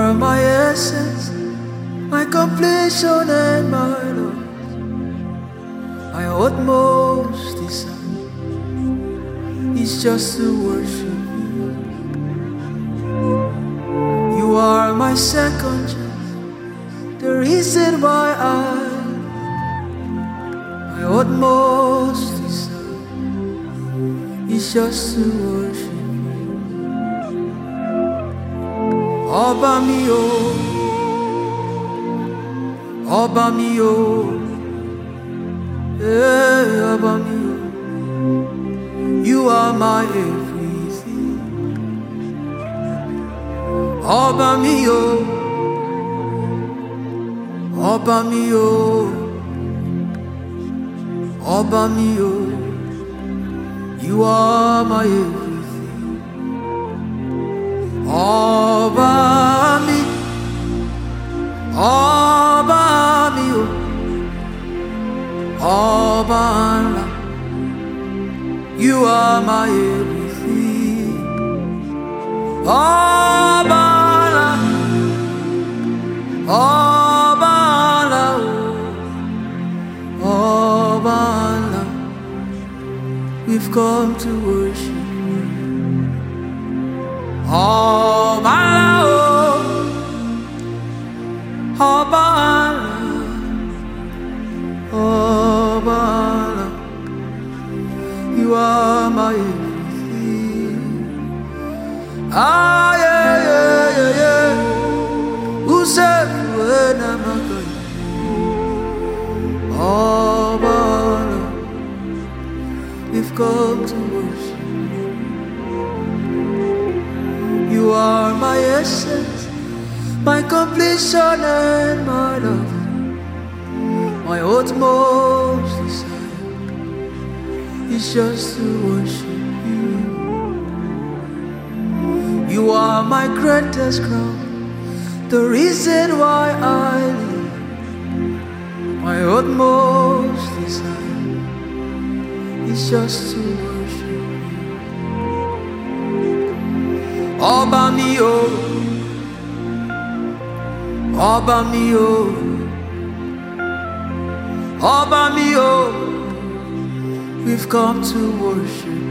are my essence, my completion and my love. My utmost desire is just to worship you. You are my second chance, the reason why my utmost desire is just to worship you. Ọba mi o, Ọba mi o, Ọba mi o, you are my everything. Ọba mi o, Ọba mi o, Ọba mi o, you are my everything. Ọba mi, Ọba mi o, Ọba ńlá, you are my everything. Ọba ńlá, Ọba ńlá o, Ọba ńlá, we've come to worship. Ọba ńlá o, Ọba ńlá, Ọba ńlá, you are my everything. Ah yeah yeah yeah yeah, who said when I'm not going? Ọba ńlá, we've come to worship. You are my essence, my completion and my love. My utmost desire is just to worship you. You are my greatest crown, the reason why I live. My utmost desire is just to worship you. Ọba mi o, Ọba mi o, Ọba mi o, we've come to worship.